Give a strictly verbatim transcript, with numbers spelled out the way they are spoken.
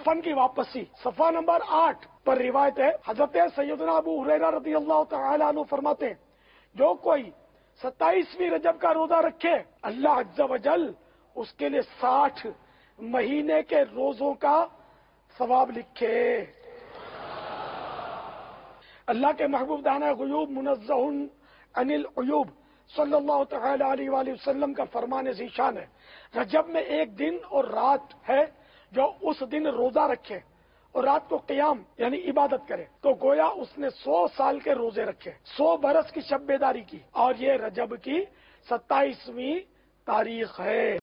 कफन की वापसी। सफा नंबर आठ पर रिवायत है, हजरत सैयदना अबू हुरैरा रज़ियल्लाहु तआला अन्हु फरमाते हैं, जो कोई सत्ताईसवीं रजब का रोजा रखे, अल्लाह अज़्ज़ा वजल उसके लिए साठ महीने के रोजों का सवाब लिखे। अल्लाह के महबूब दाना गुयूब मुनज़्ज़हुन अनिल उयूब सल्लल्लाहु तआला अलैहि वसल्लम का फरमान ज़ीशान है, रजब में एक दिन और रात है, जो उस दिन रोजा रखे और रात को क़याम यानी इबादत करे तो गोया उसने सौ साल के रोजे रखे, सौ बरस की शब बेदारी की, और ये रजब की सत्ताईसवीं तारीख है।